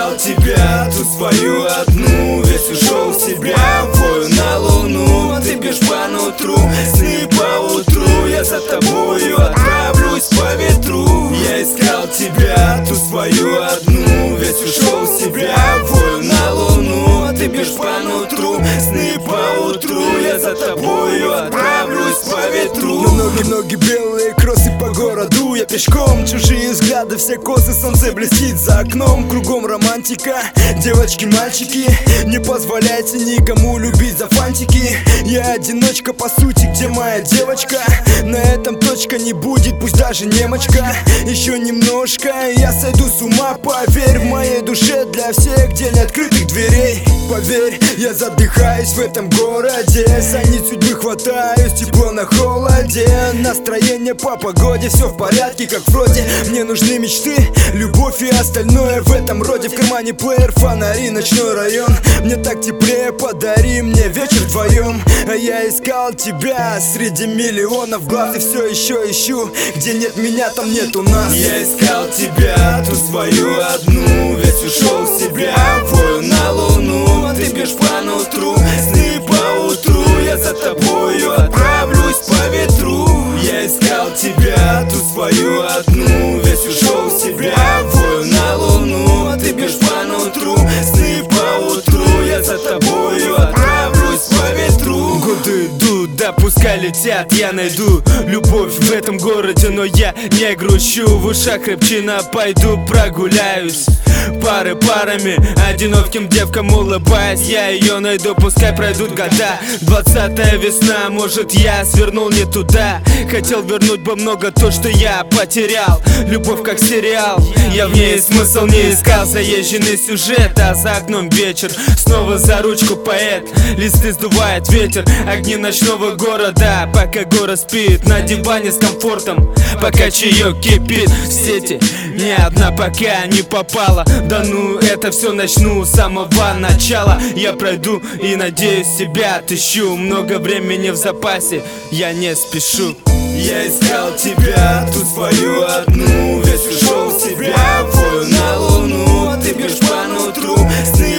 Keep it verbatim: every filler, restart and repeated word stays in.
искал тебя, ту свою одну. Весь ушел в себя, вою на луну. Ты бежишь по нутру, сны по утру. Я за тобою отправлюсь по ветру. Я искал тебя, ту свою одну. Весь ушел в себя, вою на луну. Ты бежишь по нутру, сны по утру. Я за тобою отправлюсь по ветру. На ноги-ноги белые кроссы по городу. Я пешком, чужие взгляды, все косы. Солнце блестит за окном, кругом романтика. Девочки, мальчики, не позволяйте никому любить за фантики. Я одиночка по сути, где моя девочка? На этом точка не будет, пусть даже немочка. Еще немножко, я сойду с ума. Поверь, в моей душе для всех день открытых дверей. Поверь, я задыхаюсь в этом городе. За нить судьбы хватаюсь, тепло на холоде. Настроение по погоде, все в порядке, как вроде. Мне нужны мечты, любовь и остальное в этом роде. В кармане плеер, фонари, ночной район. Мне так теплее, подари мне вечер вдвоем. А я искал тебя среди миллионов глаз. И все еще ищу, где нет меня, там нету нас. Я искал тебя, ту свою одну. Весь ушел в себя, вою на луну. Ты бежишь по нутру, сны по утру. Я за тобою отправлюсь по ветру. Я искал тебя, ту свою одну. Весь ушел в себя, вою на луну. Ты бежишь по нутру, сны по утру. Я за тобою отправлюсь по ветру. Годы идут, да пускай летят, я найду любовь в этом городе, но я не грущу. В ушах рыбчина, пойду прогуляюсь пары парами, одиноким девкам улыбаясь. Я ее найду, пускай пройдут года. Двадцатая весна, может я свернул не туда. Хотел вернуть бы много то, что я потерял. Любовь как сериал, я в ней смысл не искал. Заезженный сюжет, а за окном вечер. Снова за ручку поэт, листы сдувает ветер. Огни ночного города, пока город спит. На диване с комфортом, пока чаек кипит. В сети ни одна пока не попала. Да ну, это все начну с самого начала. Я пройду и надеюсь себя отыщу. Много времени в запасе, я не спешу. Я искал тебя, ту свою одну. Весь ушел в себя, вою на луну. Ты бежишь по нутру, сны